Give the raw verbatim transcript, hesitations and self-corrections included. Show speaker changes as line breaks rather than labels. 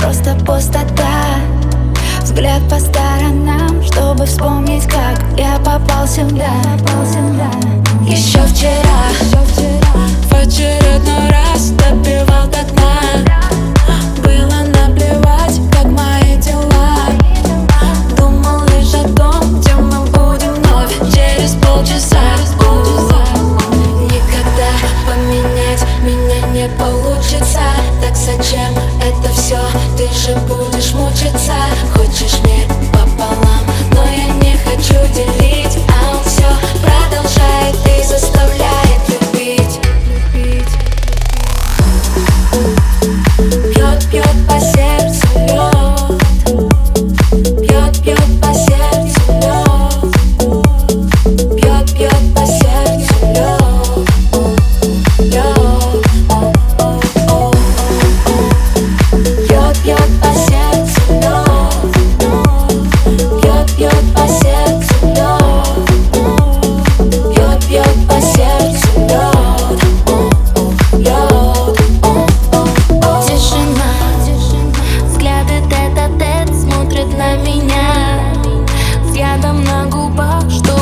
просто пустота. Взгляд по сторонам, чтобы вспомнить, как я попал сюда. Еще вчера
в очередной раз допивал до дна. Было наплевать, как мои дела. Думал лишь о том, где мы будем вновь через полчаса. Никогда поменять меня не получится. Так зачем это все? Ты же будешь мучиться. Хочешь мир пополам, но я не хочу делить. А он все продолжает и заставляет любить. Пьет, пьет по сердцу лед. Пьет, пьет по сердцу лед. Пьет, пьет по сердцу лед. Лед. Пьет, пьет по сердцу лед. Пьет, пьет по сердцу лед. Пьет, пьет по сердцу лед. Лед.
тишина, взгляды тет-а-тет смотрят на меня. Взглядом на губах, что